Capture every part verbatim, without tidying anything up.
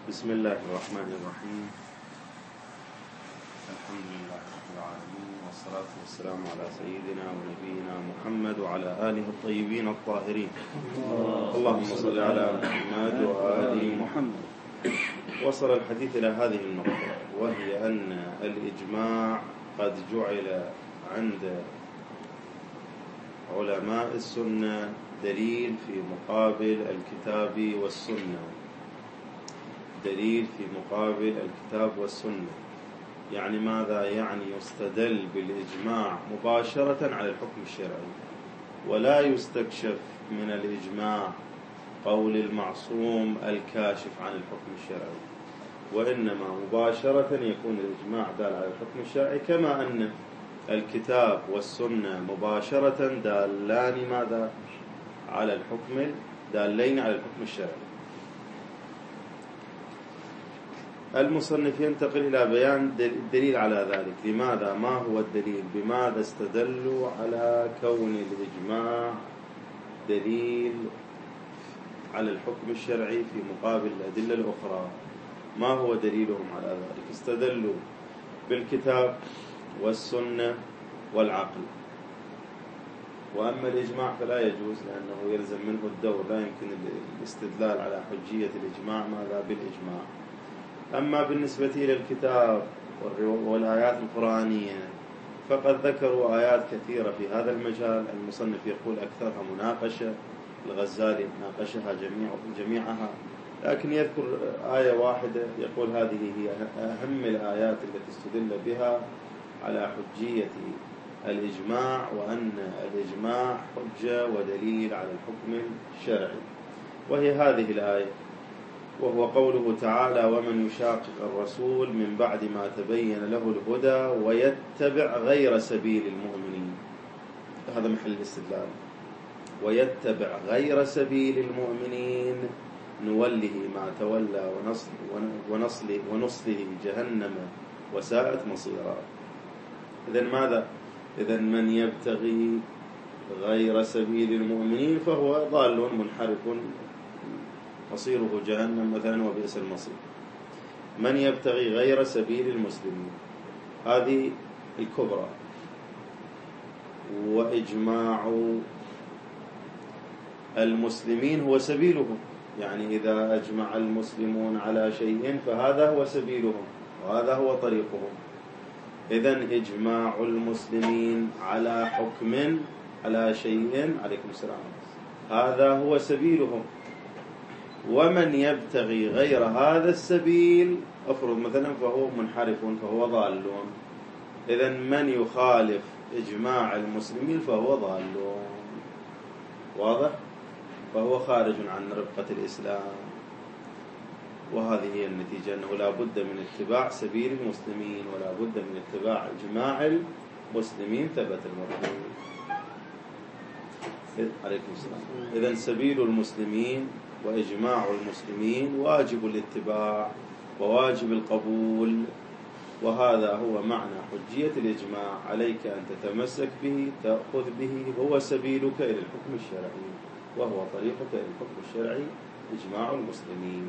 بسم الله الرحمن الرحيم. الحمد لله رب العالمين، والصلاة والسلام على سيدنا ونبينا محمد وعلى آله الطيبين الطاهرين. اللهم صل على محمد وآل محمد. وصل الحديث إلى هذه النقطة، وهي أن الإجماع قد جعل عند علماء السنة دليل في مقابل الكتاب والسنة، دليل في مقابل الكتاب والسنة. يعني ماذا؟ يعني يستدل بالإجماع مباشرة على الحكم الشرعي، ولا يستكشف من الإجماع قول المعصوم الكاشف عن الحكم الشرعي، وإنما مباشرة يكون الإجماع دال على الحكم الشرعي، كما أن الكتاب والسنة مباشرة دالان ماذا؟ على الحكم، دالين على الحكم الشرعي. المصنف ينتقل إلى بيان الدليل على ذلك. لماذا؟ ما هو الدليل؟ بماذا استدلوا على كون الإجماع دليل على الحكم الشرعي في مقابل الأدلة الأخرى؟ ما هو دليلهم على ذلك؟ استدلوا بالكتاب والسنة والعقل. وأما الإجماع فلا يجوز، لأنه يلزم منه الدور، لا يمكن الاستدلال على حجية الإجماع ماذا؟ بالإجماع. أما بالنسبة إلى الكتاب والآيات القرآنية فقد ذكروا آيات كثيرة في هذا المجال. المصنف يقول أكثرها مناقشة، الغزالي ناقشها جميع جميعها، لكن يذكر آية واحدة يقول هذه هي أهم الآيات التي استدل بها على حجية الإجماع، وأن الإجماع حجة ودليل على الحكم الشرعي، وهي هذه الآية، وهو قوله تعالى: ومن يشاقق الرسول من بعد ما تبين له الهدى ويتبع غير سبيل المؤمنين. هذا محل الاستدلال. ويتبع غير سبيل المؤمنين نوله ما تولى ونصله, ونصله جهنم وساءت مصيرا. إذن ماذا؟ إذن من يبتغي غير سبيل المؤمنين فهو ضال منحرف، مصيره جهنم مثلا وبئس المصير. من يبتغي غير سبيل المسلمين، هذه الكبرى. وإجماع المسلمين هو سبيلهم، يعني إذا أجمع المسلمون على شيء فهذا هو سبيلهم وهذا هو طريقهم. إذن إجماع المسلمين على حكم على شيء، عليكم السلام، هذا هو سبيلهم. ومن يبتغي غير هذا السبيل أفرض مثلا فهو منحرف فهو ضال. إذن من يخالف إجماع المسلمين فهو ضال، واضح؟ فهو خارج عن ربقة الإسلام. وهذه هي النتيجة، أنه لا بد من اتباع سبيل المسلمين ولا بد من اتباع إجماع المسلمين. ثبت المرضي. عليكم السلام. إذن سبيل المسلمين وإجماع المسلمين واجب الاتباع وواجب القبول، وهذا هو معنى حجية الإجماع. عليك أن تتمسك به، تأخذ به، هو سبيلك إلى الحكم الشرعي، وهو طريقك إلى الحكم الشرعي إجماع المسلمين.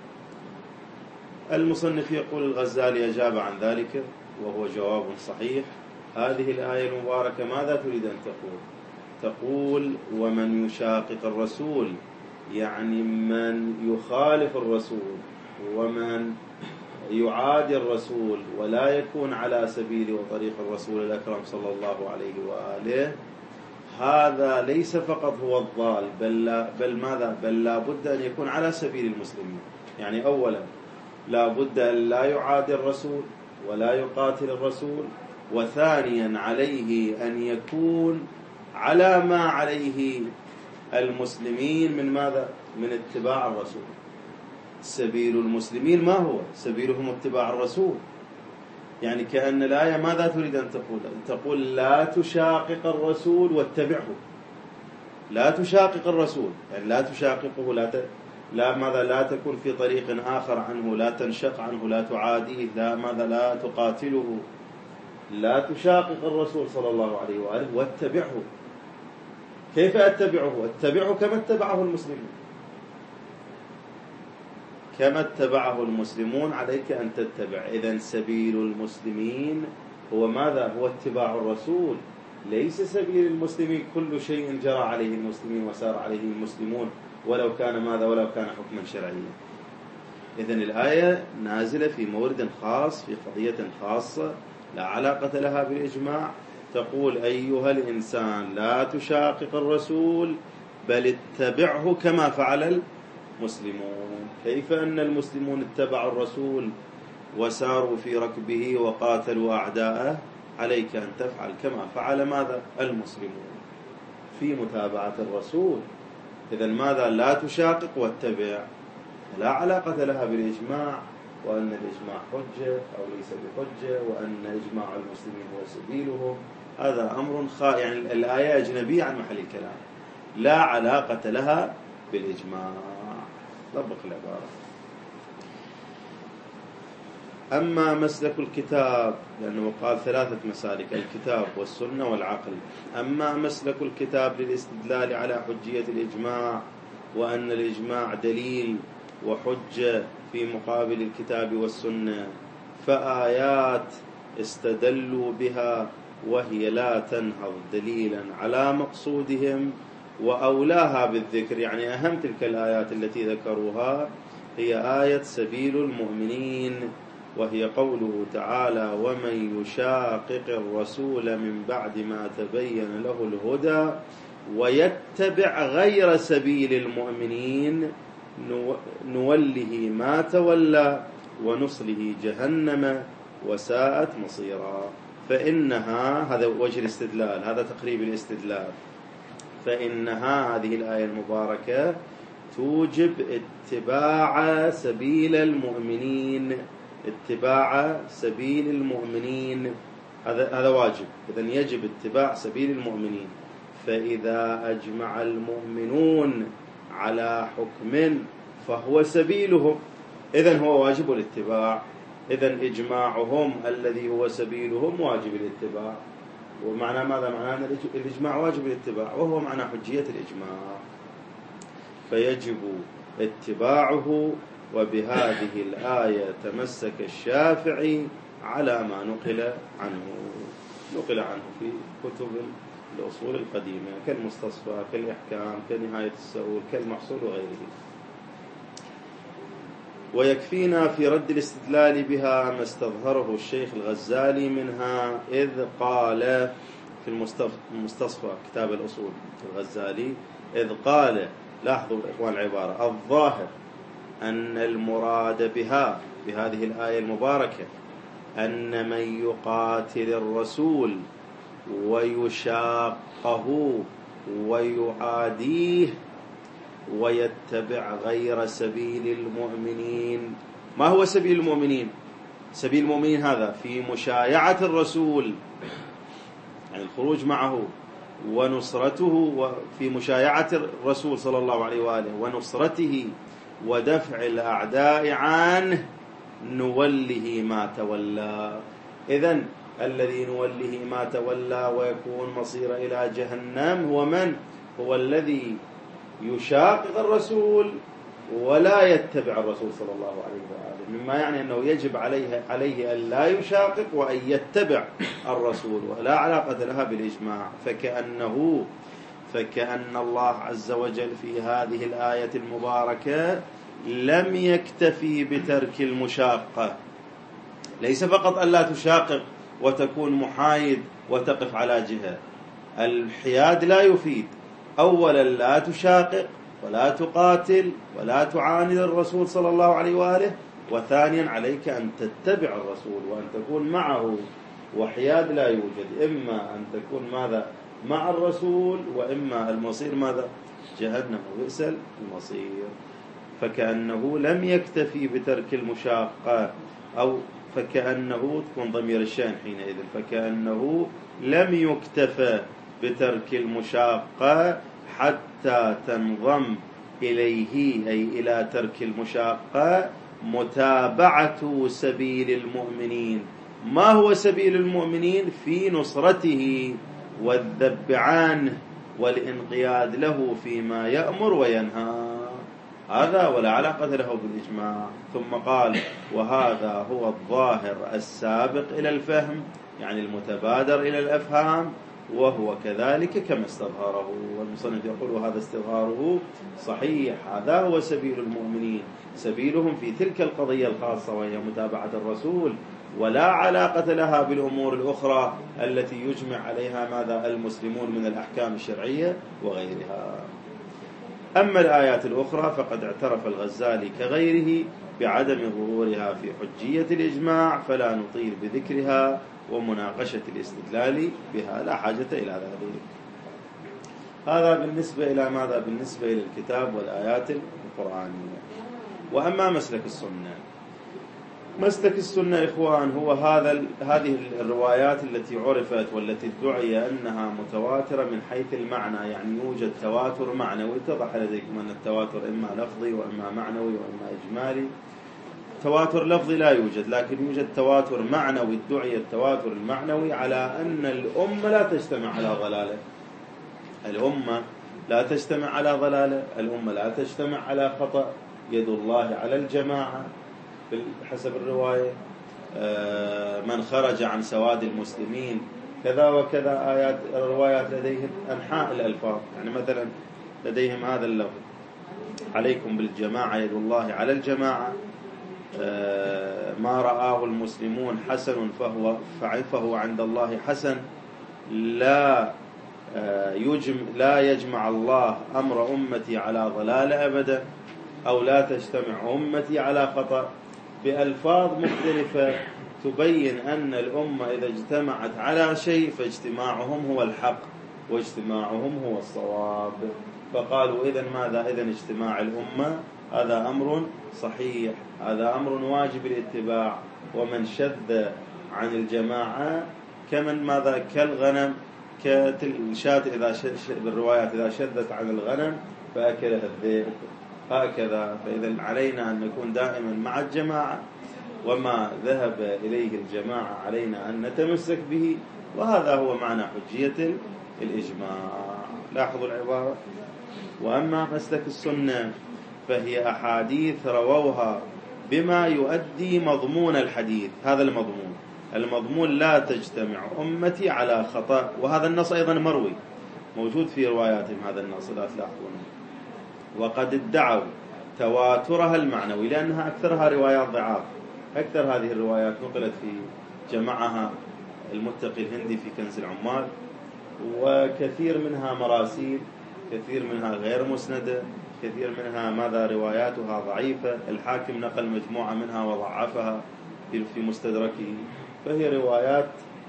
المصنف يقول الغزالي أجاب عن ذلك وهو جواب صحيح. هذه الآية المباركة ماذا تريد أن تقول؟ تقول: ومن يشاقق الرسول، يعني من يخالف الرسول ومن يعادي الرسول ولا يكون على سبيل وطريق الرسول الأكرم صلى الله عليه وآله، هذا ليس فقط هو الضال، بل, لا بل ماذا؟ بل لا بد أن يكون على سبيل المسلمين. يعني أولا لا بد أن لا يعادي الرسول ولا يقاتل الرسول، وثانيا عليه أن يكون على ما عليه المسلمين من ماذا؟ من اتباع الرسول. سبيل المسلمين ما هو؟ سبيلهم اتباع الرسول. يعني كأن الآية ماذا تريد أن تقول؟ تقول لا تشاقق الرسول واتبعه. لا تشاقق الرسول، يعني لا تشاققه، لا ت... لا ماذا؟ لا تكون في طريق آخر عنه، لا تنشق عنه، لا تعاديه، لا ماذا؟ لا تقاتله. لا تشاقق الرسول صلى الله عليه وآله واتبعه. كيف أتبعه؟ أتبعه كما اتبعه المسلمين. كما اتبعه المسلمون عليك أن تتبع. إذن سبيل المسلمين هو ماذا؟ هو اتباع الرسول، ليس سبيل المسلمين كل شيء جرى عليه المسلمين وسار عليه المسلمون ولو كان ماذا؟ ولو كان حكما شرعيا. إذن الآية نازلة في مورد خاص في قضية خاصة لا علاقة لها بالإجماع، تقول أيها الإنسان لا تشاقق الرسول بل اتبعه كما فعل المسلمون. كيف أن المسلمون اتبعوا الرسول وساروا في ركبه وقاتلوا أعداءه؟ عليك أن تفعل كما فعل ماذا؟ المسلمون في متابعة الرسول. إذن ماذا؟ لا تشاقق واتبع، لا علاقة لها بالإجماع، وأن الإجماع حجة أو ليس بحجة، وأن إجماع المسلمين هو سبيلهم. هذا أمر خا يعني الآية أجنبية عن محل الكلام، لا علاقة لها بالإجماع. طبق العبارة. أما مسلك الكتاب، لأنه قال ثلاثة مسالك: الكتاب والسنة والعقل. أما مسلك الكتاب للاستدلال على حجية الإجماع، وأن الإجماع دليل وحجة في مقابل الكتاب والسنة، فآيات استدلوا بها وهي لا تنهض دليلا على مقصودهم، وأولاها بالذكر، يعني أهم تلك الآيات التي ذكروها هي آية سبيل المؤمنين، وهي قوله تعالى: ومن يشاقق الرسول من بعد ما تبين له الهدى ويتبع غير سبيل المؤمنين نوله ما تولى ونصله جهنم وساءت مصيرا. فإنها، هذا وجه الاستدلال، هذا تقريب الاستدلال، فإنها هذه الآية المباركة توجب اتباع سبيل المؤمنين، اتباع سبيل المؤمنين، هذا هذا واجب. إذن يجب اتباع سبيل المؤمنين. فإذا أجمع المؤمنون على حكم فهو سبيلهم، إذن هو واجب الاتباع. إذن إجماعهم الذي هو سبيلهم واجب الاتباع. ومعنى ماذا؟ معنى أن الإجماع واجب الاتباع، وهو معنى حجية الإجماع، فيجب اتباعه. وبهذه الآية تمسك الشافعي على ما نقل عنه نقل عنه في كتب الأصول القديمة كالمستصفى، كالإحكام، كنهاية السؤول، كالمحصول وغيره. ويكفينا في رد الاستدلال بها ما استظهره الشيخ الغزالي منها، إذ قال في المستصفى كتاب الأصول الغزالي، إذ قال، لاحظوا إخوان العبارة، الظاهر أن المراد بها بهذه الآية المباركة أن من يقاتل الرسول ويشاقه ويعاديه ويتبع غير سبيل المؤمنين. ما هو سبيل المؤمنين؟ سبيل المؤمنين هذا في مشايعة الرسول، يعني الخروج معه ونصرته، وفي مشايعة الرسول صلى الله عليه وآله ونصرته ودفع الأعداء عنه نوله ما تولى. إذن الذي نوله ما تولى ويكون مصير إلى جهنم هو من؟ هو الذي يشاقق الرسول ولا يتبع الرسول صلى الله عليه وآله، مما يعني أنه يجب عليه عليه أن لا يشاقق وأن يتبع الرسول، ولا علاقة لها بالإجماع. فكأنه فكأن الله عز وجل في هذه الآية المباركة لم يكتفي بترك المشاقة، ليس فقط أن لا تشاقق وتكون محايد وتقف على جهة، الحياد لا يفيد. أولا لا تشاقق ولا تقاتل ولا تعاند الرسول صلى الله عليه وآله، وثانيا عليك أن تتبع الرسول وأن تكون معه، وحياد لا يوجد، إما أن تكون ماذا؟ مع الرسول، وإما المصير ماذا؟ جهنم، وبئس المصير. فكأنه لم يكتفي بترك المشاقة، أو فكأنه تكون ضمير الشأن حينئذ، فكأنه لم يكتفى بترك المشاقة حتى تنضم إليه، أي إلى ترك المشاقة، متابعة سبيل المؤمنين. ما هو سبيل المؤمنين؟ في نصرته والذب عنه والانقياد له فيما يأمر وينهى. هذا ولا علاقة له بالإجماع. ثم قال وهذا هو الظاهر السابق إلى الفهم، يعني المتبادر إلى الأفهام، وهو كذلك كما استظهره. والمصنف يقول وهذا استظهاره صحيح، هذا هو سبيل المؤمنين، سبيلهم في تلك القضية الخاصة وهي متابعة الرسول، ولا علاقة لها بالأمور الأخرى التي يجمع عليها ماذا المسلمون من الأحكام الشرعية وغيرها. أما الآيات الأخرى فقد اعترف الغزالي كغيره بعدم ظهورها في حجية الإجماع، فلا نطيل بذكرها ومناقشة الاستدلال بها، لا حاجة إلى ذلك. هذا بالنسبة إلى ماذا؟ بالنسبة إلى الكتاب والآيات القرآنية. وأما مسلك السنة، مسلك السنة إخوان هو هذا هذه الروايات التي عرفت والتي ادعي أنها متواترة من حيث المعنى، يعني يوجد تواتر معنوي. اتضح لديكم أن التواتر إما لفظي وإما معنوي وإما إجمالي. تواتر لفظي لا يوجد، لكن يوجد تواتر معنوي. ادعي التواتر المعنوي على أن الأمة لا تجتمع على ضلالة، الأمة لا تجتمع على ضلالة، الأمة لا تجتمع على خطأ، يد الله على الجماعة حسب الرواية، من خرج عن سواد المسلمين كذا وكذا. آيات الروايات لديهم أنحاء الألفاظ، يعني مثلا لديهم هذا اللفظ عليكم بالجماعة يد الله على الجماعة، ما رآه المسلمون حسن فهو فهو عند الله حسن، لا يجمع لا يجمع الله أمر أمتي على ضلال أبدا، أو لا تجتمع أمتي على خطأ، بألفاظ مختلفة تبين أن الأمة إذا اجتمعت على شيء فاجتماعهم هو الحق واجتماعهم هو الصواب. فقالوا إذن ماذا؟ إذن اجتماع الأمة هذا أمر صحيح، هذا أمر واجب الاتباع، ومن شذ عن الجماعة كمن ماذا؟ كالغنم، كالشاة إذا بالروايات إذا شذت عن الغنم فأكلها الذئب، هكذا. فإذا علينا أن نكون دائما مع الجماعة، وما ذهب إليه الجماعة علينا أن نتمسك به، وهذا هو معنى حجية الإجماع. لاحظوا العبارة. وأما مسلك السنة فهي أحاديث رووها بما يؤدي مضمون الحديث. هذا المضمون المضمون لا تجتمع أمتي على خطأ، وهذا النص أيضا مروي موجود في رواياتهم، هذا النص لا تلاحظونه. وقد ادعوا تواترها المعنوي، لأنها أكثرها روايات ضعاف. أكثر هذه الروايات نقلت في جمعها المتقي الهندي في كنز العمال، وكثير منها مراسيل، كثير منها غير مسندة، كثير منها ماذا رواياتها ضعيفة. الحاكم نقل مجموعة منها وضعفها في مستدركه، فهي روايات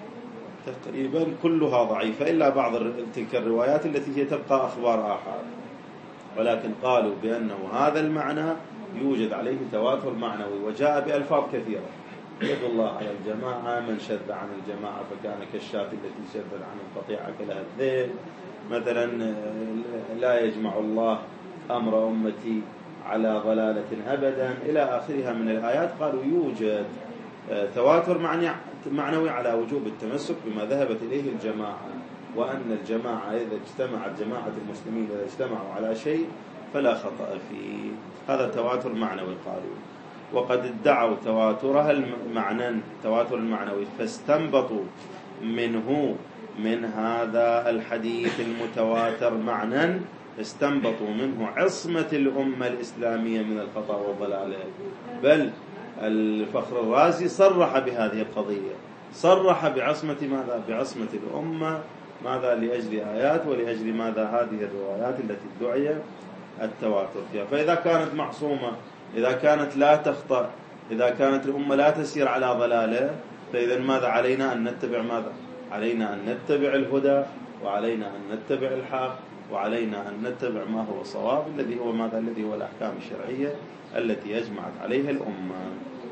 تقريبا كلها ضعيفة إلا بعض تلك الروايات التي هي تبقى أخبار آحاد. ولكن قالوا بأنه هذا المعنى يوجد عليه تواتر معنوي، وجاء بألفاظ كثيرة. يد الله على الجماعة، من شذ عن الجماعة فكان كالشاة التي شذت عن القطيع أكلها الذئب. مثلا لا يجمع الله أمر أمتي على ضلالة أبدا إلى آخرها من الآيات. قالوا يوجد تواتر معنوي على وجوب التمسك بما ذهبت إليه الجماعة، وأن الجماعة إذا اجتمعت جماعة المسلمين إذا اجتمعوا على شيء فلا خطأ فيه. هذا تواتر معنوي قالوا. وقد ادعوا تواترها المعنى تواتر المعنوي، فاستنبطوا منه من هذا الحديث المتواتر معنى، استنبطوا منه عصمة الأمة الإسلامية من الخطأ والضلال. بل الفخر الرازي صرح بهذه القضية، صرح بعصمة ماذا؟ بعصمة الأمة ماذا؟ لأجل آيات ولأجل ماذا؟ هذه الروايات التي ادعي التواتر فيها. فإذا كانت معصومة، إذا كانت لا تخطأ، إذا كانت الأمة لا تسير على ضلالة، فإذا ماذا علينا؟ أن نتبع ماذا؟ علينا أن نتبع الهدى، وعلينا أن نتبع الحق، وعلينا أن نتبع ما هو صواب، الذي هو ماذا؟ الذي هو الأحكام الشرعية التي يجمعت عليها الأمة.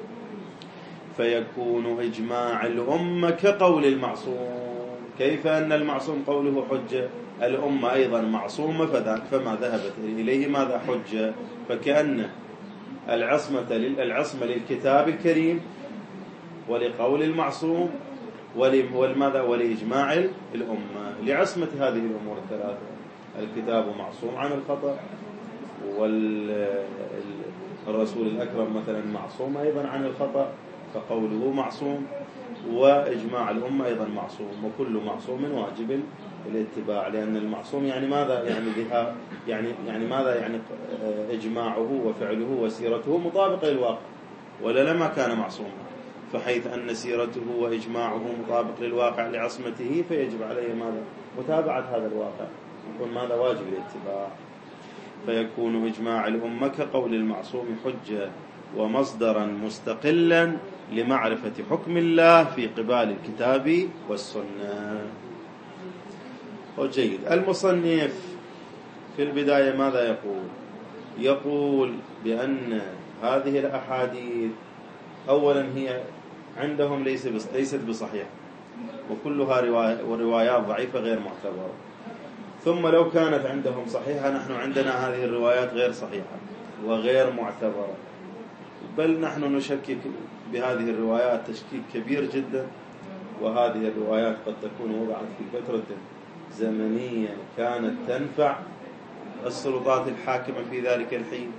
فيكون إجماع الأمة كقول المعصوم. كيف أن المعصوم قوله حجة؟ الأمة أيضا معصومة، فما ذهبت إليه ماذا؟ حجة. فكأن العصمة العصمة للكتاب الكريم ولقول المعصوم ولماذا؟ ولإجماع الأمة، لعصمة هذه الأمور الثلاثة. الكتاب معصوم عن الخطأ، والرسول الأكرم مثلا معصوم أيضا عن الخطأ فقوله معصوم، وإجماع الأمة أيضا معصوم، وكل معصوم واجب الاتباع. لأن المعصوم يعني ماذا يعني بها يعني يعني ماذا يعني إجماعه وفعله وسيرته مطابقة للواقع، ولا لما كان معصوما، فحيث أن سيرته وإجماعه مطابق للواقع لعصمته فيجب عليه ماذا متابعة هذا الواقع، يكون ماذا واجب الاتباع. فيكون إجماع الأمة كقول المعصوم حجة ومصدرا مستقلا لمعرفة حكم الله في قبال الكتاب والسنة. وجيد. المصنف في البداية ماذا يقول؟ يقول بأن هذه الأحاديث أولا هي عندهم ليست بصحيحة، وكلها روايات ضعيفة غير معتبرة. ثم لو كانت عندهم صحيحة نحن عندنا هذه الروايات غير صحيحة وغير معتبرة، بل نحن نشكك بهذه الروايات تشكيك كبير جدا. وهذه الروايات قد تكون وضعت في فترة زمنية كانت تنفع السلطات الحاكمة في ذلك الحين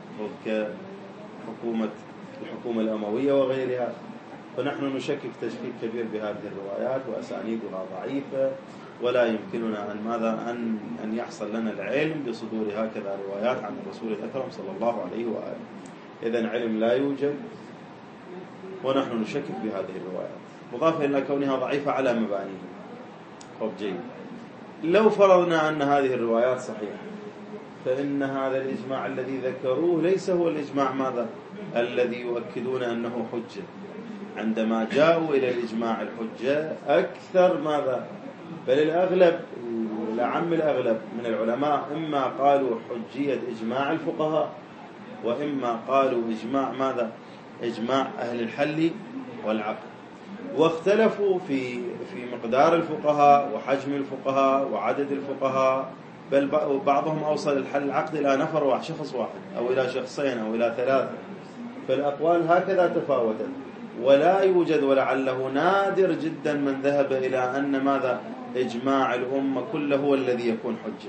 كحكومة الحكومة الأموية وغيرها، فنحن نشكك تشكيك كبير بهذه الروايات وأسانيدها ضعيفة، ولا يمكننا أن ماذا أن أن يحصل لنا العلم بصدور هكذا روايات عن الرسول الأكرم صلى الله عليه وآله. إذن علم لا يوجد ونحن نشكك بهذه الروايات، مضافة إلى كونها ضعيفة على مبانيها. طب جيد. لو فرضنا أن هذه الروايات صحيحة فإن هذا الإجماع الذي ذكروه ليس هو الإجماع ماذا الذي يؤكدون أنه حجة. عندما جاءوا إلى الإجماع الحجة أكثر ماذا بل الأغلب العام الأغلب من العلماء إما قالوا حجية إجماع الفقهاء، وإما قالوا إجماع ماذا إجماع أهل الحل والعقد، واختلفوا في في مقدار الفقهاء وحجم الفقهاء وعدد الفقهاء، بل بعضهم أوصل الحل العقد إلى نفر واحد شخص واحد أو إلى شخصين أو إلى ثلاثة. فالأقوال هكذا تفاوتت، ولا يوجد ولعله نادر جدا من ذهب إلى أن ماذا إجماع الأمة كله هو الذي يكون حجة،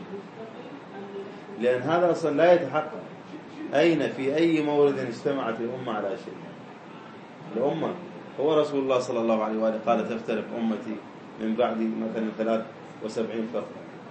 لأن هذا أصلا لا يتحقق. أين في أي مورد اجتمعت الأمة على شيء؟ الأمة هو رسول الله صلى الله عليه وآله قال تفترق أمتي من بعد مثلا ثلاث وسبعين فرقة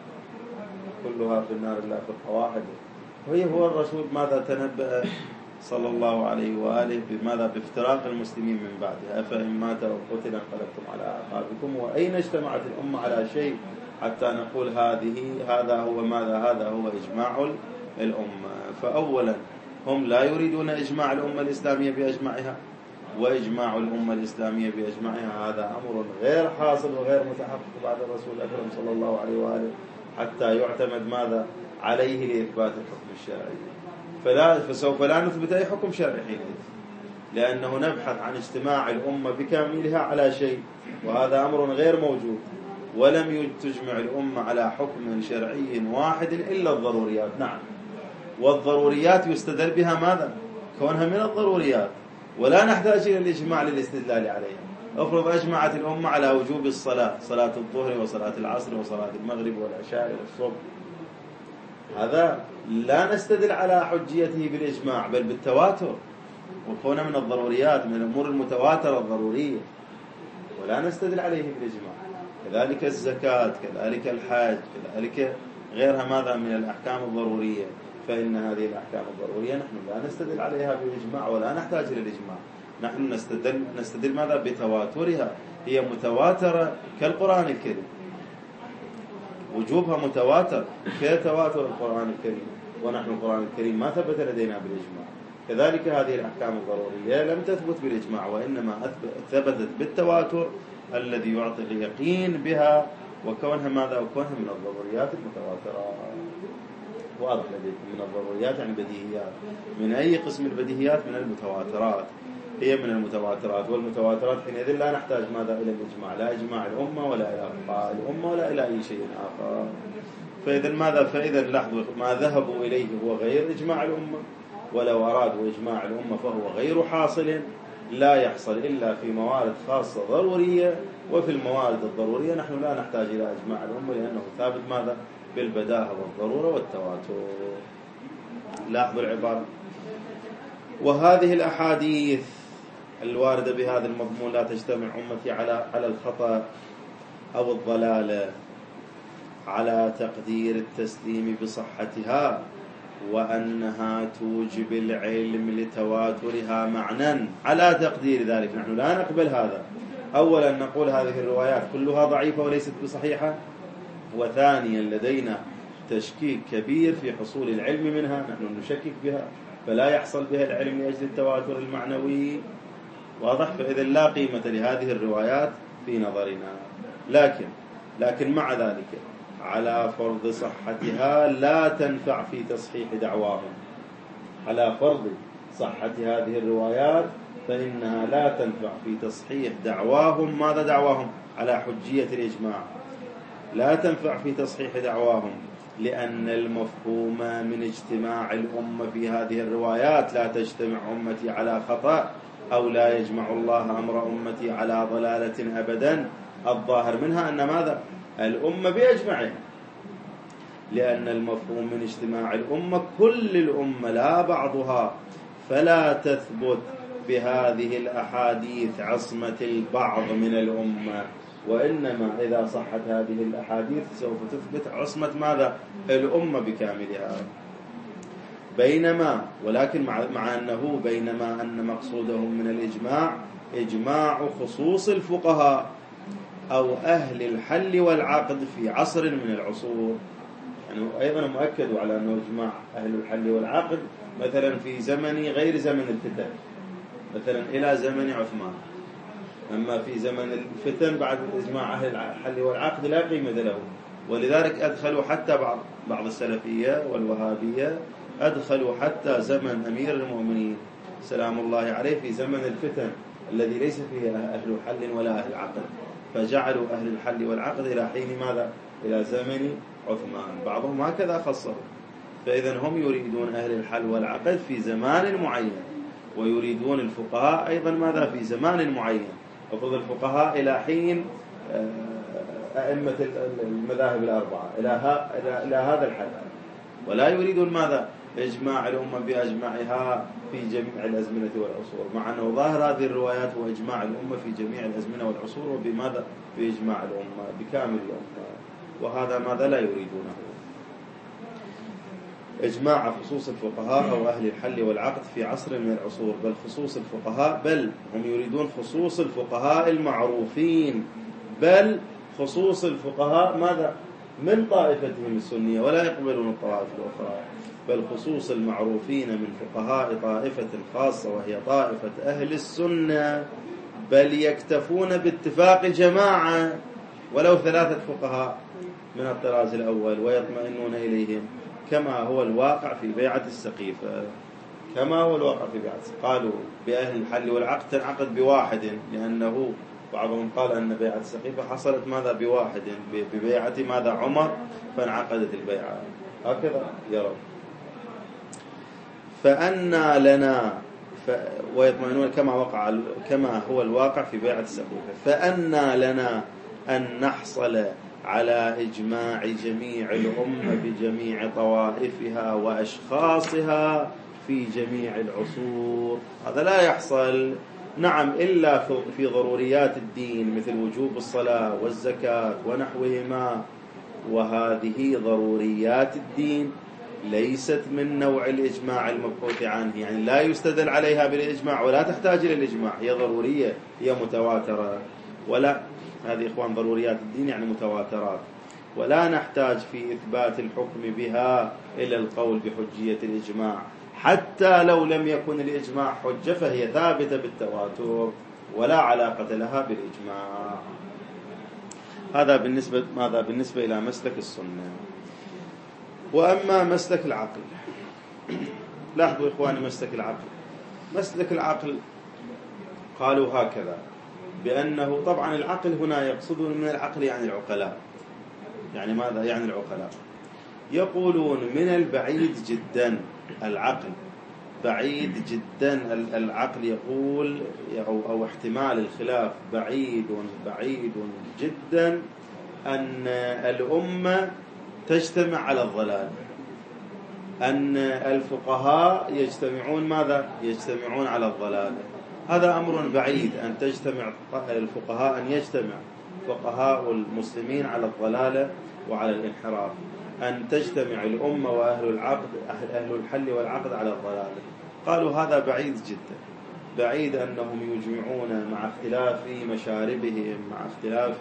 كلها في النار إلا فرقة واحدة، وهي هو الرسول ماذا تنبأ صلى الله عليه وآله بماذا بافتراق المسلمين من بعدها، أفإن مات أو قتل انقلبتم على أعقابكم. وأين اجتمعت الأمة على شيء حتى نقول هذه هذا هو ماذا هذا هو إجماع الأمة؟ فأولا هم لا يريدون إجماع الأمة الإسلامية بأجمعها، وإجماع الأمة الإسلامية بأجمعها هذا أمر غير حاصل وغير متحقق بعد الرسول الأكرم صلى الله عليه وآله حتى يعتمد ماذا عليه لإثبات الحكم الشرعي. فلا فسوف لا نثبت أي حكم شرعي حينئذ، لأنه نبحث عن اجتماع الأمة بكاملها على شيء، وهذا أمر غير موجود. ولم تجمع الأمة على حكم شرعي واحد إلا الضروريات. نعم، والضروريات يستدل بها ماذا كونها من الضروريات، ولا نحتاج إلى الإجماع للاستدلال عليها. أفرض أجمعت الأمة على وجوب الصلاة، صلاة الظهر وصلاة العصر وصلاة المغرب والعشاء والصبح، هذا لا نستدل على حجيته بالإجماع بل بالتواتر، وكونه من الضروريات من الأمور المتواترة الضرورية، ولا نستدل عليه بالإجماع. كذلك الزكاة، كذلك الحج، كذلك غيرها ماذا من الأحكام الضرورية، فإن هذه الأحكام الضرورية نحن لا نستدل عليها بالإجماع ولا نحتاج إلى الإجماع. نحن نستدل نستدل ماذا بتواترها، هي متواترة كالقرآن الكريم، وجوبها متواتر كتواتر القرآن الكريم، ونحن القرآن الكريم ما ثبت لدينا بالإجماع. كذلك هذه الأحكام الضرورية لم تثبت بالإجماع، وإنما ثبتت بالتواتر الذي يعطي اليقين بها، وكونها ماذا وكونها من الضروريات المتواترة. واضح لديكم من الضروريات يعني بديهيات، من أي قسم البديهيات؟ من المتواترات، هي من المتواترات. والمتواترات حينئذ لا نحتاج ماذا إلى الإجماع، لا إجماع الأمة ولا إلى فقهاء الأمة ولا إلى أي شيء آخر. فإذا ماذا فإذا لاحظوا ما ذهبوا إليه هو غير إجماع الأمة، ولو أرادوا إجماع الأمة فهو غير حاصل، لا يحصل إلا في موارد خاصة ضرورية، وفي الموارد الضرورية نحن لا نحتاج إلى إجماع الأمة لأنه ثابت ماذا بالبداهة والضرورة والتواتر. لاحظوا العبارة. وهذه الأحاديث الواردة بهذا المضمون لا تجتمع أمتي على على الخطأ أو الضلالة على تقدير التسليم بصحتها وأنها توجب العلم لتواترها معنى. على تقدير ذلك نحن لا نقبل هذا. أولا نقول هذه الروايات كلها ضعيفة وليست بصحيحة، وثانيا لدينا تشكيك كبير في حصول العلم منها، نحن نشكك بها فلا يحصل بها العلم لأجل التواتر المعنوي. واضح؟ فإذا لا قيمة لهذه الروايات في نظرنا. لكن لكن مع ذلك على فرض صحتها لا تنفع في تصحيح دعواهم. على فرض صحة هذه الروايات فإنها لا تنفع في تصحيح دعواهم. ماذا دعواهم؟ على حجية الإجماع. لا تنفع في تصحيح دعواهم لأن المفهوم من اجتماع الأمة في هذه الروايات لا تجتمع أمتي على خطأ أو لا يجمع الله أمر أمتي على ضلالة أبدا. الظاهر منها أن ماذا؟ الأمة بأجمعها، لأن المفهوم من اجتماع الأمة كل الأمة لا بعضها، فلا تثبت بهذه الأحاديث عصمة البعض من الأمة، وإنما إذا صحت هذه الأحاديث سوف تثبت عصمة ماذا؟ الأمة بكاملها. بينما ولكن مع, مع أنه بينما أن مقصودهم من الإجماع إجماع خصوص الفقهاء أو أهل الحل والعقد في عصر من العصور. يعني أيضا مؤكد على أنه إجماع أهل الحل والعقد مثلا في زمن غير زمن الفتن، مثلا إلى زمن عثمان. أما في زمن الفتن بعد إجماع أهل الحل والعقد لا قيمة له، ولذلك أدخلوا حتى بعض بعض السلفية والوهابية أدخلوا حتى زمن أمير المؤمنين سلام الله عليه في زمن الفتن الذي ليس فيه أهل حل ولا أهل عقد، فجعلوا أهل الحل والعقد إلى حين ماذا؟ إلى زمن عثمان. بعضهم هكذا خصه. فإذا هم يريدون أهل الحل والعقد في زمان معين، ويريدون الفقهاء أيضا ماذا؟ في زمان معين. وفضل الفقهاء إلى حين أئمة المذاهب الأربعة إلى هذا الحد، ولا يريدون ماذا؟ إجماع الأمة بأجمعها في جميع الأزمنة والعصور، مع أنه ظاهر هذه الروايات هو إجماع الأمة في جميع الأزمنة والعصور، وبماذا؟ بإجماع الأمة بكامل الأمة، وهذا ماذا لا يريدونه. إجماع خصوص الفقهاء أو أهل الحل والعقد في عصر من العصور، بل خصوص الفقهاء، بل هم يريدون خصوص الفقهاء المعروفين، بل خصوص الفقهاء ماذا؟ من طائفتهم السنية، ولا يقبلون الطوائف الأخرى، بل خصوص المعروفين من فقهاء طائفة خاصة وهي طائفة أهل السنة، بل يكتفون باتفاق جماعة ولو ثلاثة فقهاء من الطراز الأول ويطمئنون إليهم، كما هو الواقع في بيعة السقيفة. كما هو الواقع في بيعة السقيفة قالوا بأهل الحل والعقد تنعقد بواحد، لأنه بعضهم قال أن بيعة السقيفة حصلت ماذا؟ بواحد، ببيعة ماذا؟ عمر، فانعقدت البيعة. هكذا يرون. فأنا لنا ف... ويطمئنون كما وقع كما هو الواقع في بيعة السقيفة. فأنا لنا أن نحصل على إجماع جميع الأمة بجميع طوائفها وأشخاصها في جميع العصور. هذا لا يحصل، نعم، إلا في ضروريات الدين مثل وجوب الصلاة والزكاة ونحوهما، وهذه ضروريات الدين ليست من نوع الإجماع المبحوث عنه، يعني لا يستدل عليها بالإجماع ولا تحتاج إلى الإجماع، هي ضرورية، هي متواترة. ولا هذه إخوان ضروريات الدين يعني متواترات، ولا نحتاج في إثبات الحكم بها إلى القول بحجية الإجماع، حتى لو لم يكن الإجماع حجة فهي ثابتة بالتواتر ولا علاقة لها بالإجماع. هذا بالنسبة ماذا؟ بالنسبة إلى مسلك السنة. وأما مسلك العقل، لاحظوا إخواني مسلك العقل. مسلك العقل قالوا هكذا، بأنه طبعا العقل هنا يقصدون من العقل يعني العقلاء. يعني ماذا يعني العقلاء؟ يقولون من البعيد جدا، العقل بعيد جدا، العقل يقول أو, أو احتمال الخلاف بعيد بعيد جدا أن الأمة تجتمع على الضلال. أن الفقهاء يجتمعون ماذا؟ يجتمعون على الضلالة. هذا أمر بعيد أن تجتمع الفقهاء، أن يجتمع فقهاء المسلمين على الضلالة وعلى الانحراف، أن تجتمع الأمة وأهل العقد أهل الحل والعقد على الضلالة. قالوا هذا بعيد جدا، بعيد أنهم يجمعون مع اختلاف مشاربهم، مع اختلاف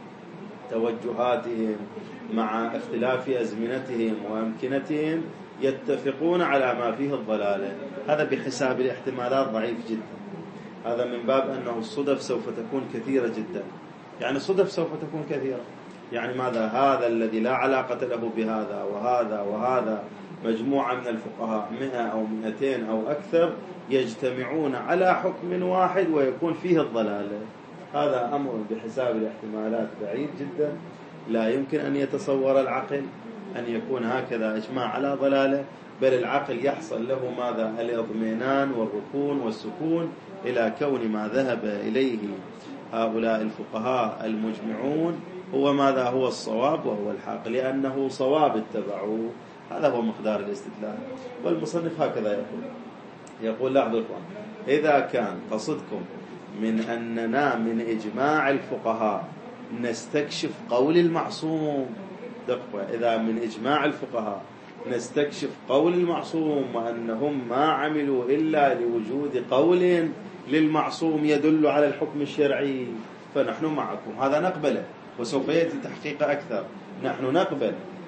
توجهاتهم، مع اختلاف أزمنتهم وأمكنتهم، يتفقون على ما فيه الضلالة. هذا بحساب الاحتمالات ضعيف جدا. هذا من باب أنه الصدف سوف تكون كثيرة جدا. يعني الصدف سوف تكون كثيرة، يعني ماذا؟ هذا الذي لا علاقة له بهذا وهذا وهذا، مجموعة من الفقهاء مئة أو مئتين أو أكثر يجتمعون على حكم واحد ويكون فيه الضلالة. هذا أمر بحساب الاحتمالات بعيد جدا، لا يمكن أن يتصور العقل أن يكون هكذا إجماع على ضلالة، بل العقل يحصل له ماذا؟ الإطمئنان والركون والسكون إلى كون ما ذهب إليه هؤلاء الفقهاء المجمعون هو ماذا؟ هو الصواب وهو الحق، لأنه صواب اتبعوه. هذا هو مقدار الاستدلال. والمصنف هكذا يقول يقول لاحظوا الآن، إذا كان قصدكم من أننا من إجماع الفقهاء نستكشف قول المعصوم، دقوا، إذا من إجماع الفقهاء نستكشف قول المعصوم وأنهم ما عملوا إلا لوجود قول للمعصوم يدل على الحكم الشرعي، فنحن معكم. هذا نقبله، وسوف يأتي تحقيق أكثر. نحن نقبل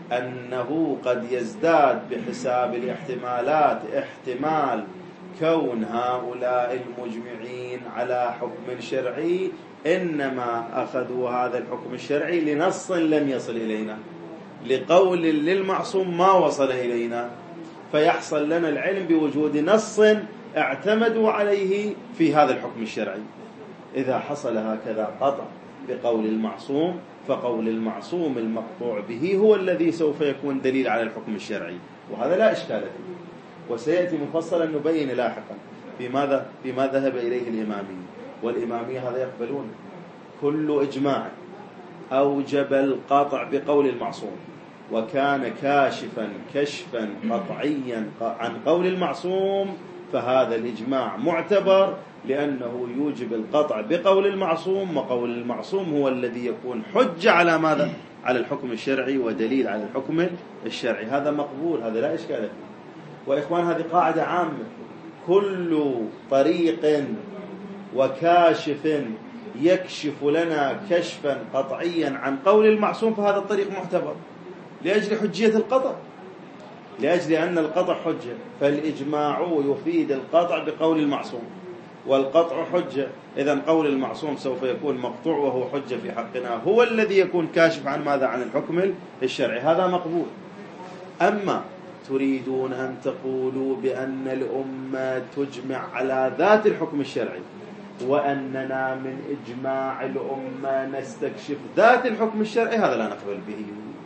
أنه قد يزداد بحساب الاحتمالات احتمال كون هؤلاء المجمعين على حكم شرعي إنما أخذوا هذا الحكم الشرعي لنص لم يصل إلينا، لقول للمعصوم ما وصل إلينا، فيحصل لنا العلم بوجود نص اعتمدوا عليه في هذا الحكم الشرعي. إذا حصل هكذا قطع بقول المعصوم، فقول المعصوم المقطوع به هو الذي سوف يكون دليل على الحكم الشرعي، وهذا لا إشكال فيه. وسيأتي مفصلا نبين لاحقا بماذا بما ذهب إليه الإمامية. والإمامية هذا يقبلون كل إجماع أوجب القطع بقول المعصوم وكان كاشفا كشفا قطعيا عن قول المعصوم، فهذا الإجماع معتبر لأنه يوجب القطع بقول المعصوم، وقول المعصوم هو الذي يكون حجة على ماذا؟ على الحكم الشرعي ودليل على الحكم الشرعي. هذا مقبول، هذا لا إشكال فيه. وإخوان هذه قاعدة عامة، كل طريق وكاشف يكشف لنا كشفا قطعيا عن قول المعصوم فهذا الطريق معتبر لأجل حجية القطع، لأجل أن القطع حجة. فالإجماع يفيد القطع بقول المعصوم، والقطع حجة. إذن قول المعصوم سوف يكون مقطوع وهو حجة في حقنا، هو الذي يكون كاشف عن ماذا؟ عن الحكم الشرعي. هذا مقبول. أما تريدون أن تقولوا بأن الأمة تجمع على ذات الحكم الشرعي وأننا من إجماع الأمة نستكشف ذات الحكم الشرعي، هذا لا نقبل به.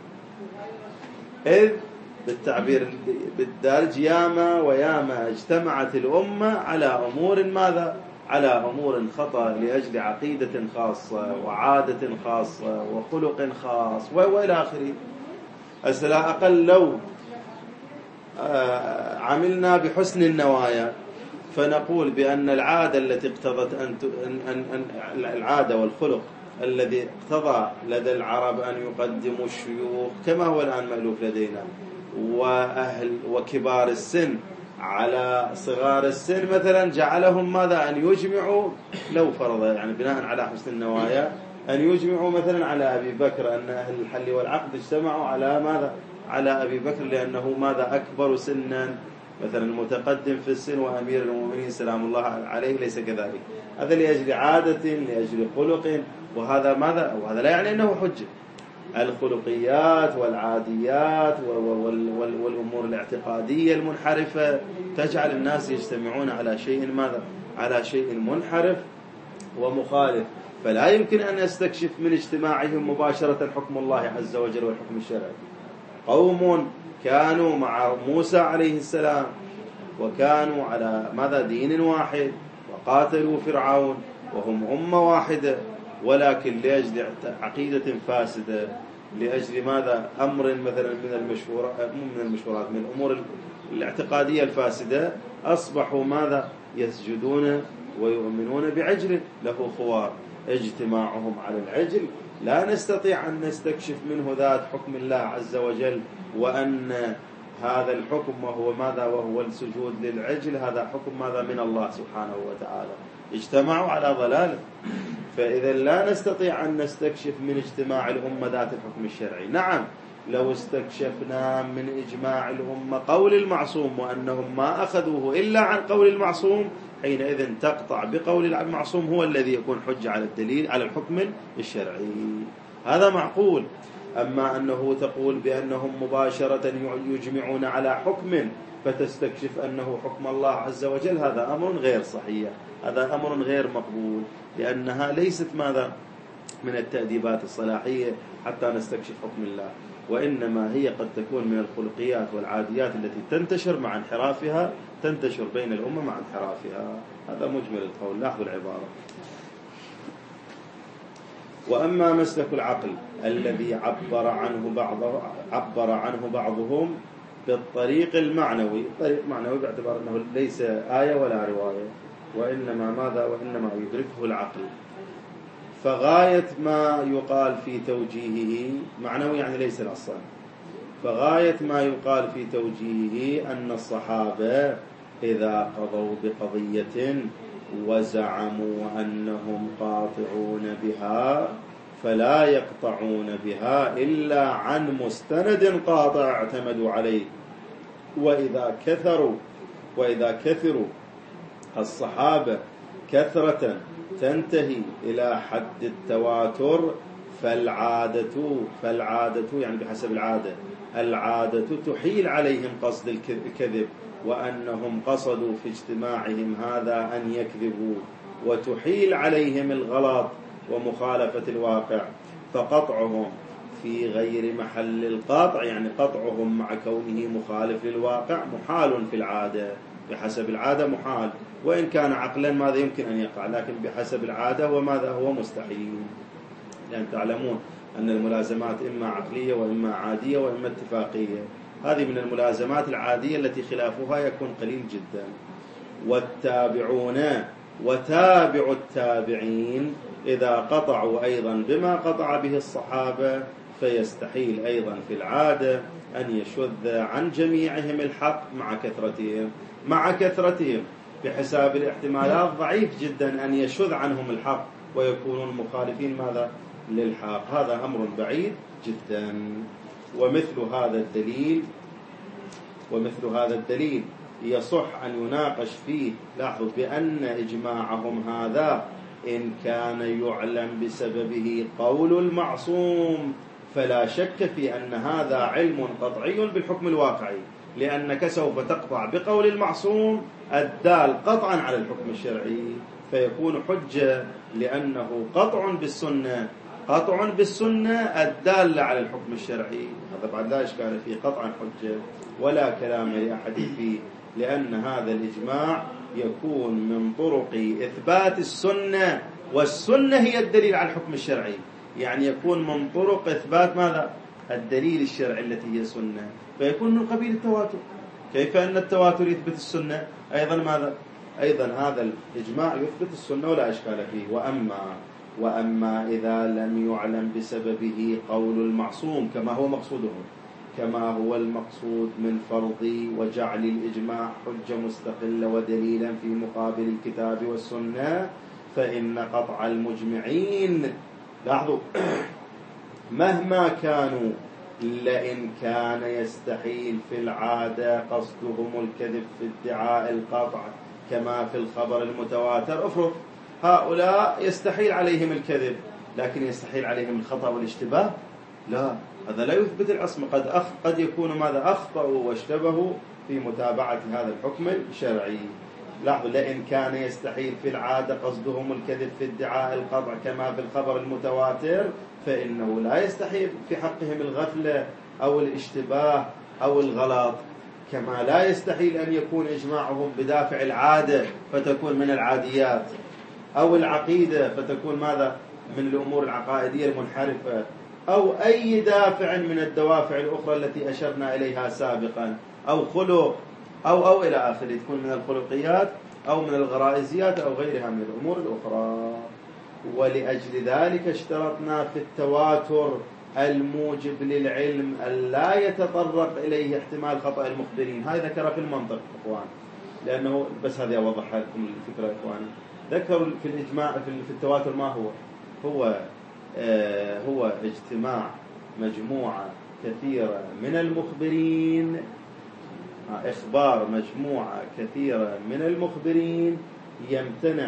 إذ بالتعبير بالدارج ياما وياما اجتمعت الأمة على أمور ماذا؟ على أمور خطأ لأجل عقيدة خاصة وعادة خاصة وخلق خاص وإلى آخره. أسلا أقل لو عملنا بحسن النوايا فنقول بأن العادة التي اقتضت أن, أن, أن العادة والخلق الذي اقتضى لدى العرب أن يقدموا الشيوخ كما هو الآن مألوف لدينا وأهل وكبار السن على صغار السن مثلا، جعلهم ماذا؟ أن يجمعوا، لو فرض يعني بناء على حسن النوايا، أن يجمعوا مثلا على أبي بكر، أن أهل الحل والعقد اجتمعوا على ماذا؟ على أبي بكر لأنه ماذا؟ أكبر سنا مثلا، متقدم في السن وأمير المؤمنين سلام الله عليه، ليس كذلك. هذا لأجل عادة لأجل خلق، وهذا ماذا؟ وهذا لا يعني أنه حجة. الخلقيات والعاديات والأمور الاعتقادية المنحرفة تجعل الناس يجتمعون على شيء ماذا؟ على شيء منحرف ومخالف، فلا يمكن أن يستكشف من اجتماعهم مباشرة حكم الله عز وجل والحكم الشرعي. قوم كانوا مع موسى عليه السلام وكانوا على ماذا؟ دين واحد، وقاتلوا فرعون وهم أمة واحدة، ولكن لأجل عقيدة فاسدة، لأجل ماذا؟ أمر مثلا من المشهورات من المشهورات من الأمور الاعتقادية الفاسدة أصبحوا ماذا؟ يسجدون ويؤمنون بعجل له خوار. اجتماعهم على العجل لا نستطيع أن نستكشف منه ذات حكم الله عز وجل، وأن هذا الحكم وهو ماذا؟ وهو السجود للعجل، هذا حكم ماذا؟ من الله سبحانه وتعالى. اجتمعوا على ضلال، فإذا لا نستطيع أن نستكشف من اجتماع الأمة ذات الحكم الشرعي. نعم، لو استكشفنا من إجماع الأمة قول المعصوم وأنهم ما أخذوه إلا عن قول المعصوم، حينئذ تقطع بقول المعصوم هو الذي يكون حجة على الدليل على الحكم الشرعي، هذا معقول. أما أنه تقول بأنهم مباشرة يجمعون على حكم فتستكشف أنه حكم الله عز وجل، هذا أمر غير صحيح، هذا أمر غير مقبول، لأنها ليست ماذا؟ من التأديبات الصلاحية حتى نستكشف حكم الله، وإنما هي قد تكون من الخلقيات والعاديات التي تنتشر مع انحرافها، تنتشر بين الأمة مع انحرافها. هذا مجمل القول، لاحظوا العبارة. وأما مسلك العقل الذي عبر عنه بعضه عبر عنه بعضهم بالطريق المعنوي، الطريق معنوي باعتبار أنه ليس آية ولا رواية، وإنما ماذا؟ وإنما يدركه العقل، فغاية ما يقال في توجيهه معنوي يعني ليس الأصل، فغاية ما يقال في توجيهه أن الصحابة إذا قضوا بقضية وزعموا أنهم قاطعون بها فلا يقطعون بها إلا عن مستند قاطع اعتمدوا عليه. وإذا كثروا وإذا كثروا الصحابة كثرة تنتهي إلى حد التواتر فالعادة فالعادة يعني بحسب العادة العادة تحيل عليهم قصد الكذب، وأنهم قصدوا في اجتماعهم هذا أن يكذبوا، وتحيل عليهم الغلط ومخالفة الواقع، فقطعهم في غير محل القطع يعني قطعهم مع كونه مخالف للواقع محال في العادة، بحسب العادة محال، وإن كان عقلا ماذا يمكن أن يقع، لكن بحسب العادة وماذا هو مستحيل، لأن تعلمون أن الملازمات إما عقلية وإما عادية وإما اتفاقية. هذه من الملازمات العادية التي خلافها يكون قليل جدا. والتابعون وتابع التابعين إذا قطعوا أيضا بما قطع به الصحابة فيستحيل أيضا في العادة أن يشذ عن جميعهم الحق مع كثرتهم مع كثرتهم بحساب الاحتمالات ضعيف جدا أن يشذ عنهم الحق ويكونون مخالفين ماذا؟ للحق. هذا أمر بعيد جدا. ومثل هذا الدليل ومثل هذا الدليل يصح أن يناقش فيه، لاحظوا، بأن إجماعهم هذا إن كان يعلم بسببه قول المعصوم فلا شك في أن هذا علم قطعي بالحكم الواقعي، لأنك سوف تقطع بقول المعصوم الدال قطعا على الحكم الشرعي، فيكون حجة لأنه قطع بالسنة قطع بالسنة الدالة على الحكم الشرعي. هذا بعد لا إشكال فيه، قطعا حجة ولا كلام لأحد فيه، لأن هذا الإجماع يكون من طرق إثبات السنة، والسنة هي الدليل على الحكم الشرعي، يعني يكون من طرق إثبات ماذا؟ الدليل الشرعي التي هي سنة، فيكون من قبيل التواتر. كيف أن التواتر يثبت السنة؟ أيضا ماذا؟ أيضا هذا الإجماع يثبت السنة ولا إشكال فيه. وأما وأما إذا لم يعلم بسببه قول المعصوم كما هو مقصوده كما هو المقصود من فرض وجعل الإجماع حجة مستقلة ودليلا في مقابل الكتاب والسنة، فإن قطع المجمعين، لاحظوا، مهما كانوا لئن كان يستحيل في العادة قصدهم الكذب في ادعاء القطع كما في الخبر المتواتر. افرض هؤلاء يستحيل عليهم الكذب لكن يستحيل عليهم الخطأ والاشتباه، لا، هذا لا يثبت العصمة، قد أخ قد يكون ماذا؟ أخطأوا واشتبهوا في متابعة هذا الحكم الشرعي. لاحظوا، لئن كان يستحيل في العادة قصدهم الكذب في ادعاء القطع كما في الخبر المتواتر، فإنه لا يستحيل في حقهم الغفلة أو الاشتباه أو الغلط، كما لا يستحيل أن يكون إجماعهم بدافع العادة فتكون من العاديات، أو العقيدة فتكون ماذا؟ من الأمور العقائدية المنحرفة، أو أي دافع من الدوافع الأخرى التي أشرنا إليها سابقا، أو خلق أو أو إلى آخره، تكون من الخلقيات أو من الغرائزيات أو غيرها من الأمور الأخرى. ولأجل ذلك اشترطنا في التواتر الموجب للعلم ألا يتطرق إليه احتمال خطأ المخبرين. هذا ذكر في المنطق إخوان، لأنه بس هذه أوضح لكم الفكرة إخواني. ذكروا في الإجماع في التواتر ما هو هو آه هو اجتماع مجموعة كثيرة من المخبرين، إخبار مجموعة كثيرة من المخبرين يمتنع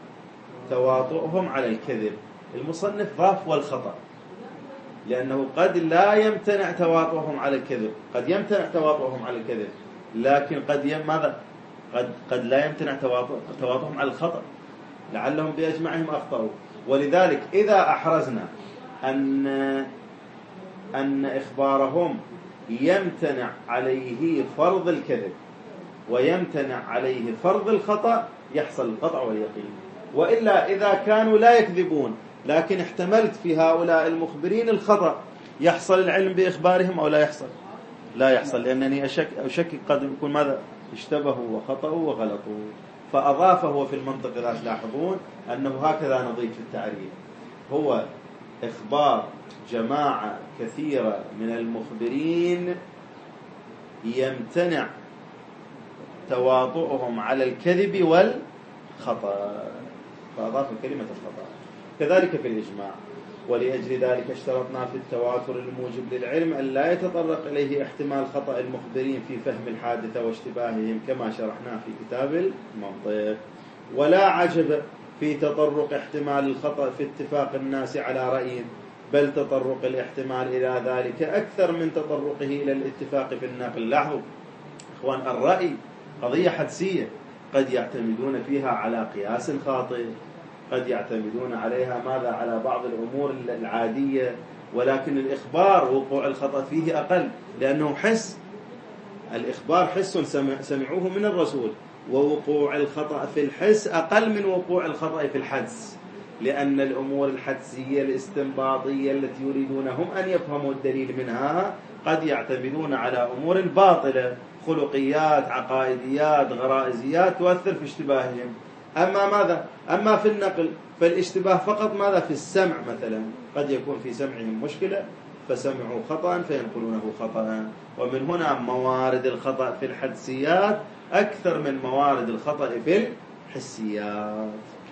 تواطؤهم على الكذب. المصنف ضاف والخطأ، لأنه قد لا يمتنع تواطؤهم على الكذب، قد يمتنع تواطؤهم على الكذب، لكن قد يم ماذا قد قد لا يمتنع تواطؤهم على الخطأ، لعلهم بأجمعهم أخطأوا. ولذلك إذا أحرزنا أن أن إخبارهم يمتنع عليه فرض الكذب ويمتنع عليه فرض الخطأ، يحصل القطع واليقين. وإلا إذا كانوا لا يكذبون لكن احتملت في هؤلاء المخبرين الخطأ، يحصل العلم بإخبارهم أو لا يحصل؟ لا يحصل، لأنني أشك أشكك قد يكون ماذا اشتبهوا وخطأوا وغلطوا. فأضافه في المنطق إذا تلاحظون أنه هكذا نضيف في التعريف، هو إخبار جماعة كثيرة من المخبرين يمتنع تواطؤهم على الكذب والخطأ، فأضاف كلمة الخطأ. كذلك في الإجماع. ولأجل ذلك اشترطنا في التواتر الموجب للعلم أن لا يتطرق إليه احتمال خطأ المخبرين في فهم الحادثة واشتباههم، كما شرحناه في كتاب المنطق. ولا عجب في تطرق احتمال الخطأ في اتفاق الناس على رأي، بل تطرق الاحتمال إلى ذلك أكثر من تطرقه إلى الاتفاق في النقل. لاحظوا إخوان، الرأي قضية حدسية، قد يعتمدون فيها على قياس خاطئ، قد يعتمدون عليها ماذا على بعض الأمور العادية، ولكن الإخبار وقوع الخطأ فيه أقل، لأنه حس، الإخبار حس سمعوه من الرسول، ووقوع الخطأ في الحس أقل من وقوع الخطأ في الحدس، لأن الأمور الحدسية الاستنباطية التي يريدونهم أن يفهموا الدليل منها قد يعتمدون على أمور باطلة، خلقيات، عقائديات، غرائزيات تؤثر في اشتباههم. أما ماذا؟ أما في النقل فالاشتباه فقط ماذا؟ في السمع مثلا، قد يكون في سمعهم مشكلة فسمعوا خطأ فينقلونه خطأ. ومن هنا موارد الخطأ في الحدسيات أكثر من موارد الخطأ في الحسيات.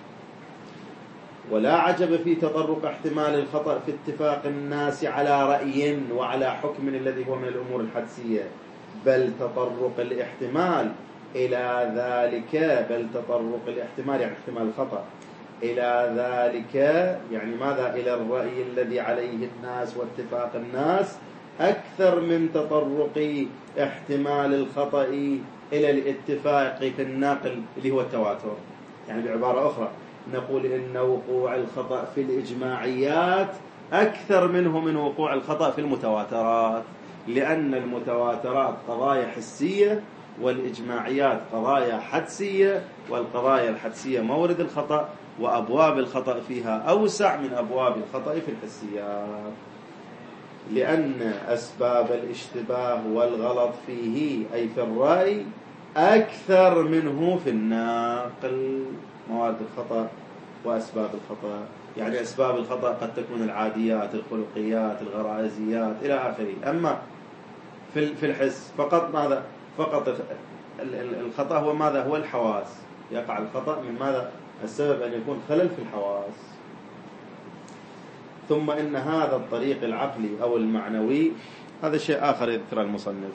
ولا عجب في تطرق احتمال الخطأ في اتفاق الناس على رأي وعلى حكم الذي هو من الأمور الحدسية، بل تطرق الاحتمال إلى ذلك، بل تطرق الاحتمال يعني احتمال الخطأ إلى ذلك، يعني ماذا؟ إلى الرأي الذي عليه الناس واتفاق الناس، أكثر من تطرق احتمال الخطأ إلى الاتفاق في النقل اللي هو التواتر. يعني بعبارة أخرى نقول إن وقوع الخطأ في الإجماعيات أكثر منه من وقوع الخطأ في المتواترات، لأن المتواترات قضايا حسية والإجماعيات قضايا حدسية، والقضايا الحدسية مورد الخطأ وأبواب الخطأ فيها أوسع من أبواب الخطأ في الحسيات، لأن أسباب الاشتباه والغلط فيه أي في الرأي أكثر منه في الناقل، موارد الخطأ وأسباب الخطأ. يعني أسباب الخطأ قد تكون العاديات، الخلقيات، الغرائزيات إلى آخره. أما في الحس فقط ماذا؟ فقط الخطأ هو ماذا؟ هو الحواس، يقع الخطأ من ماذا؟ السبب أن يكون خلل في الحواس. ثم إن هذا الطريق العقلي أو المعنوي هذا شيء آخر يذكر المصنف،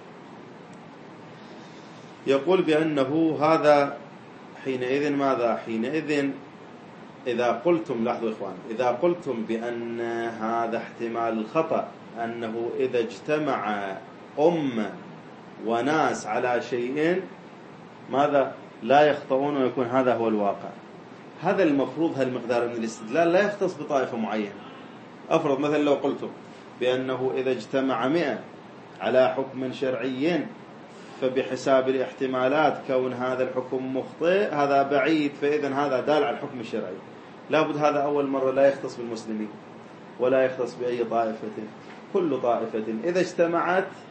يقول بأنه هذا حينئذ ماذا؟ حينئذ إذا قلتم، لاحظوا إخوان، إذا قلتم بأن هذا احتمال الخطأ أنه إذا اجتمع أمة وناس على شيء ماذا؟ لا يخطئون ويكون هذا هو الواقع. هذا المفروض هالمقدار من الاستدلال لا يختص بطائفة معينة. أفرض مثلا لو قلتم بأنه إذا اجتمع مئة على حكم شرعي فبحساب الاحتمالات كون هذا الحكم مخطئ هذا بعيد، فإذن هذا دال على الحكم الشرعي. لابد هذا أول مرة لا يختص بالمسلمين ولا يختص بأي طائفة، كل طائفة إذا اجتمعت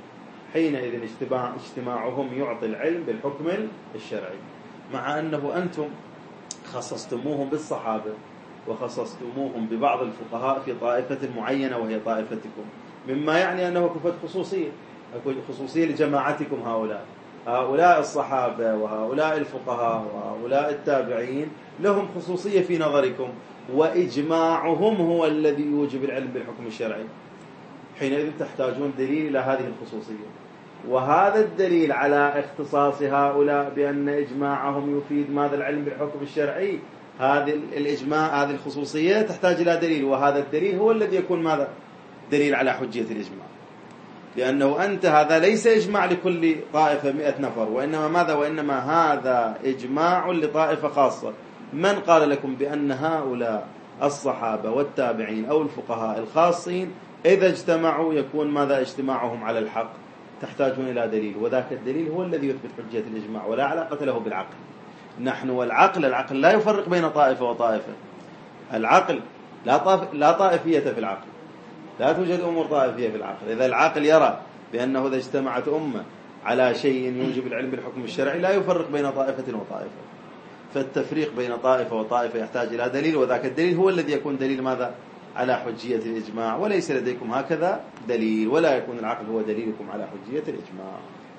حينئذ اجتماع اجتماعهم يعطي العلم بالحكم الشرعي، مع أنه أنتم خصصتموهم بالصحابة وخصصتموهم ببعض الفقهاء في طائفة معينة وهي طائفتكم، مما يعني أنه كفت خصوصية خصوصية لجماعتكم. هؤلاء هؤلاء الصحابة وهؤلاء الفقهاء وهؤلاء التابعين لهم خصوصية في نظركم، وإجماعهم هو الذي يوجب العلم بالحكم الشرعي. حينئذ تحتاجون دليل إلى هذه الخصوصية، وهذا الدليل على اختصاص هؤلاء بأن إجماعهم يفيد ماذا؟ العلم بالحكم الشرعي. هذه الإجماع هذه الخصوصية تحتاج إلى دليل، وهذا الدليل هو الذي يكون ماذا؟ دليل على حجية الإجماع، لأنه أنت هذا ليس إجماع لكل طائفة مئة نفر، وإنما ماذا؟ وإنما هذا إجماع لطائفة خاصة. من قال لكم بأن هؤلاء الصحابة والتابعين أو الفقهاء الخاصين إذا اجتمعوا يكون ماذا؟ اجتماعهم على الحق. تحتاجون إلى دليل، وذاك الدليل هو الذي يثبت حجية الإجماع، ولا علاقة له بالعقل. نحن والعقل، العقل لا يفرق بين طائفة وطائفة. العقل لا طائف لا طائفية في العقل، لا توجد أمور طائفية في العقل. إذا العقل يرى بأنه إذا اجتمعت أمة على شيء يوجب العلم بالحكم الشرعي لا يفرق بين طائفة وطائفة. فالتفريق بين طائفة وطائفة يحتاج إلى دليل، وذاك الدليل هو الذي يكون دليل ماذا؟ على حجية الإجماع. وليس لديكم هكذا دليل، ولا يكون العقل هو دليلكم على حجية الإجماع.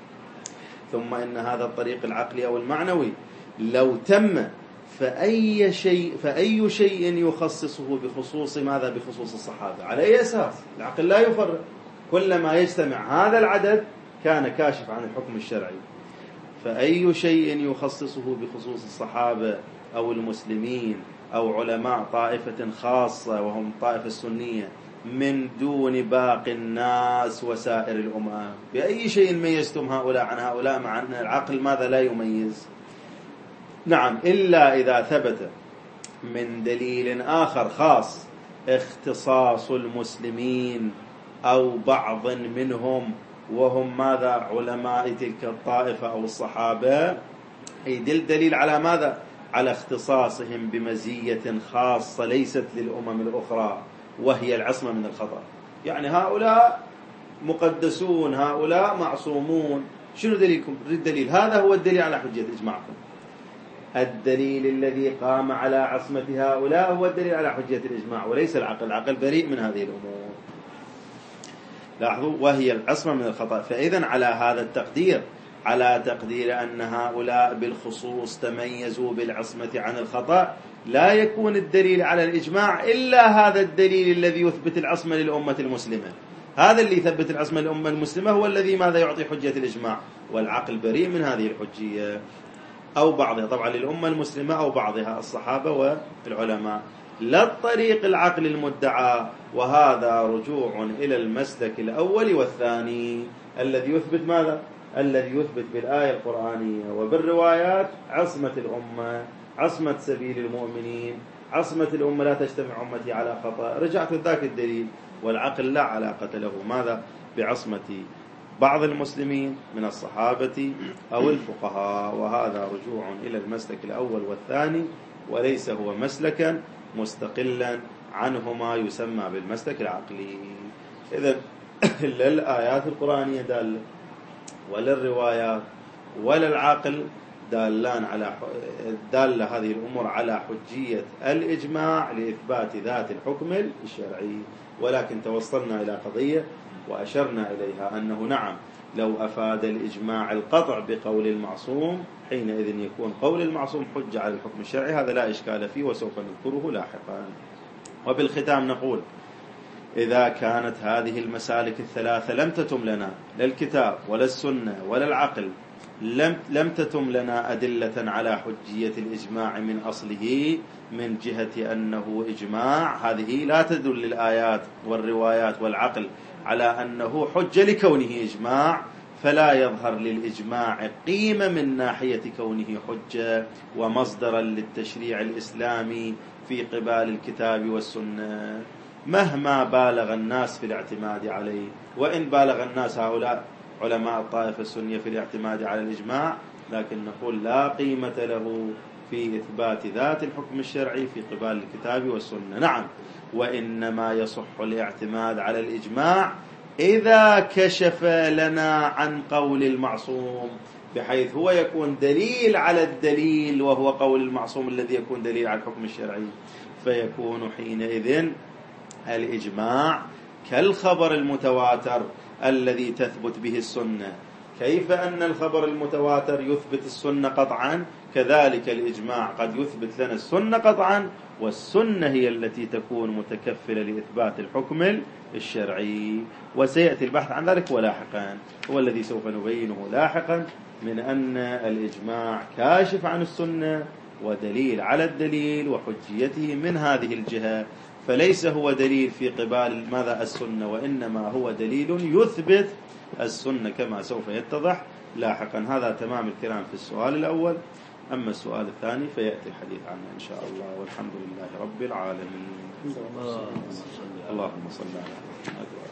ثم إن هذا الطريق العقلي أو المعنوي لو تم فأي شيء فأي شيء يخصصه بخصوص ماذا؟ بخصوص الصحابة. على أي أساس؟ العقل لا يفرق. كلما يجتمع هذا العدد كان كاشف عن الحكم الشرعي. فأي شيء يخصصه بخصوص الصحابة أو المسلمين أو علماء طائفة خاصة وهم الطائفة السنية من دون باقي الناس وسائر الأمم، بأي شيء ميزتم هؤلاء عن هؤلاء، مع أن العقل ماذا؟ لا يميز. نعم، إلا إذا ثبت من دليل آخر خاص اختصاص المسلمين أو بعض منهم وهم ماذا؟ علماء تلك الطائفة أو الصحابة، يدل دليل على ماذا؟ على اختصاصهم بمزية خاصة ليست للأمم الأخرى، وهي العصمة من الخطأ. يعني هؤلاء مقدسون، هؤلاء معصومون. شنو دليلكم؟ الدليل هذا هو الدليل على حجية إجماعكم. الدليل الذي قام على عصمة هؤلاء هو الدليل على حجية الإجماع، وليس العقل. العقل بريء من هذه الأمور. لاحظوا، وهي العصمة من الخطأ. فإذن على هذا التقدير، على تقدير أن هؤلاء بالخصوص تميزوا بالعصمة عن الخطأ، لا يكون الدليل على الإجماع إلا هذا الدليل الذي يثبت العصمة للأمة المسلمة. هذا اللي يثبت العصمة للأمة المسلمة هو الذي ماذا؟ يعطي حجية الإجماع. والعقل بريء من هذه الحجية أو بعضها، طبعا للأمة المسلمة أو بعضها الصحابة والعلماء، لا الطريق العقل المدعى. وهذا رجوع إلى المسلك الأول والثاني الذي يثبت ماذا؟ الذي يثبت بالآية القرآنية وبالروايات عصمة الأمة، عصمة سبيل المؤمنين، عصمة الأمة، لا تجتمع أمتي على خطأ. رجعت ذاك الدليل. والعقل لا علاقة له ماذا؟ بعصمة بعض المسلمين من الصحابة أو الفقهاء. وهذا رجوع إلى المسلك الأول والثاني، وليس هو مسلكا مستقلا عنهما يسمى بالمسلك العقلي. إذن لا الآيات القرآنية دالة ولا الروايات ولا العقل دالان على دالة هذه الأمور على حجية الإجماع لإثبات ذات الحكم الشرعي. ولكن توصلنا إلى قضية وأشرنا إليها أنه نعم، لو أفاد الإجماع القطع بقول المعصوم حينئذ يكون قول المعصوم حجة على الحكم الشرعي. هذا لا إشكال فيه وسوف نذكره لاحقا. وبالختام نقول: إذا كانت هذه المسالك الثلاثة لم تتم لنا لا الكتاب ولا السنة ولا العقل، لم لم تتم لنا أدلة على حجية الإجماع من أصله من جهة أنه إجماع، هذه لا تدل الآيات والروايات والعقل على أنه حجة لكونه إجماع، فلا يظهر للإجماع قيمة من ناحية كونه حجة ومصدرا للتشريع الإسلامي في قبال الكتاب والسنة، مهما بالغ الناس في الاعتماد عليه. وإن بالغ الناس هؤلاء علماء الطائفة السنية في الاعتماد على الإجماع، لكن نقول لا قيمة له في إثبات ذات الحكم الشرعي في قبال الكتاب والسنة. نعم، وإنما يصح الاعتماد على الإجماع إذا كشف لنا عن قول المعصوم بحيث هو يكون دليل على الدليل وهو قول المعصوم الذي يكون دليل على الحكم الشرعي، فيكون حينئذ الإجماع كالخبر المتواتر الذي تثبت به السنة. كيف أن الخبر المتواتر يثبت السنة قطعا، كذلك الإجماع قد يثبت لنا السنة قطعا، والسنة هي التي تكون متكفلة لإثبات الحكم الشرعي. وسيأتي البحث عن ذلك ولاحقا، هو الذي سوف نبينه لاحقا، من أن الإجماع كاشف عن السنة ودليل على الدليل وحجيته من هذه الجهة، فليس هو دليل في قبال ماذا السنة، وإنما هو دليل يثبت السنة كما سوف يتضح لاحقا. هذا تمام الكلام في السؤال الأول. أما السؤال الثاني فيأتي الحديث عنه إن شاء الله، والحمد لله رب العالمين. اللهم صل على محمد.